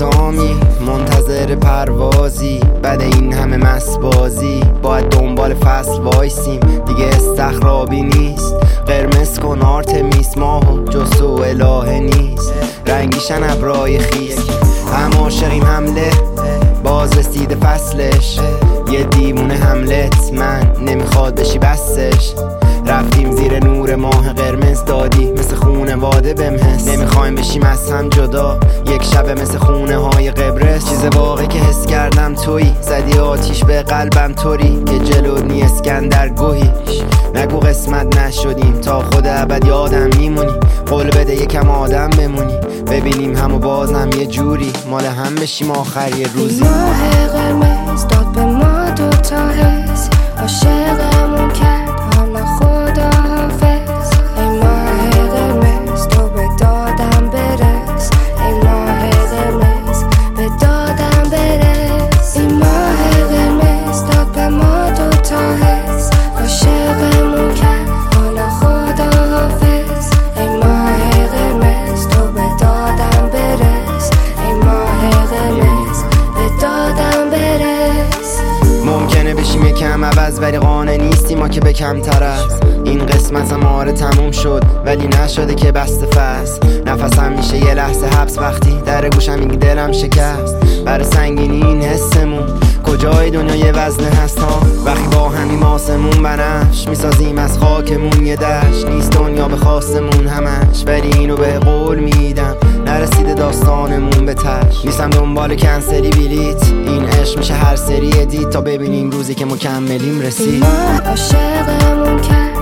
اقدامی منتظر پروازی، بعد این همه مسبازی باید دنبال فصل وایسیم. دیگه استخرابی نیست، قرمز کن آرتمیس، ماهو جسو الهه نیست، رنگیشن ابرای خیس. هم عاشقیم حمله باز رسیده فصلش، یه دیوونه حملت من نمیخواد بشی بسش. رفتیم زیر نور ماه قرمز، دادی مثل خونه واده بمحس. نمیخوایم بشیم از هم جدا یک شب مثل خونه های قبرس. چیز واقعی که حس کردم تویی، زدی آتیش به قلبم طوری که جلو نی اسکندر گوهیش. نگو قسمت نشدیم تا خود ابد یادم میمونی، قول بده یکم آدم بمونی، ببینیم همو بازم یه جوری مال هم بشیم آخر یه روزی. ماه قرمز داد به ما دوتا حس، عاشقمون کرد حالا خدا حافظ. ای ماه قرمز تو به دادم برس، ای ماه قرمز به دادم برس. ای ماه قرمز داد به ما دوتا حس، عاشقمون کرد حالا خدا حافظ. ای ماه قرمز تو به دادم برس، ای ماه قرمز به دادم برس. ممکنه بشیم یکم عوض ولی قانع نیستیم ما که به کمتر از این قسمت هم تموم شد ولی نشده که بسته فصل. نفسم میشه یه لحظه حبس وقتی در گوشم میگی دلم شکست. برای سنگینی این حسمون کجای دنیا یه وزنه هست ها، وقتی با همیم آسمون بنفش میسازیم از خاکمون یه دشت. نیست دنیا به خواستمون همش ولی اینو به قول میدم نرسیده داستانمون به تش. نیستم دنبال کنسلی بلیت، این عشق میشه هر سری ادیت تا ببینیم روزی که مکملیم رسید. ما عاشقمون کرد